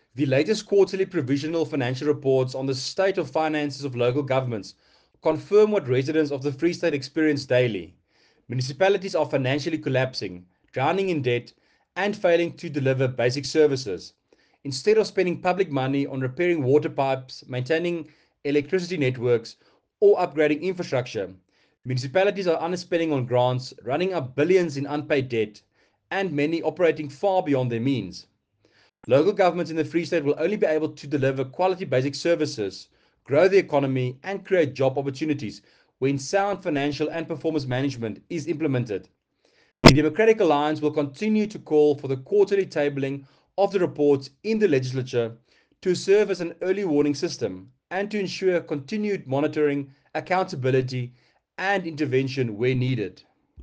The latest quarterly provisional financial reports on the state of finances of local governments confirm what residents of the Free State experience daily. Municipalities are financially collapsing, drowning in debt, and failing to deliver basic services. Instead of spending public money on repairing water pipes, maintaining electricity networks, or upgrading infrastructure, municipalities are underspending on grants, running up billions in unpaid debt, and many operating far beyond their means. Local governments in the Free State will only be able to deliver quality basic services, grow the economy, and create job opportunities when sound financial and performance management is implemented. The Democratic Alliance will continue to call for the quarterly tabling of the reports in the legislature to serve as an early warning system and to ensure continued monitoring, accountability, and intervention where needed.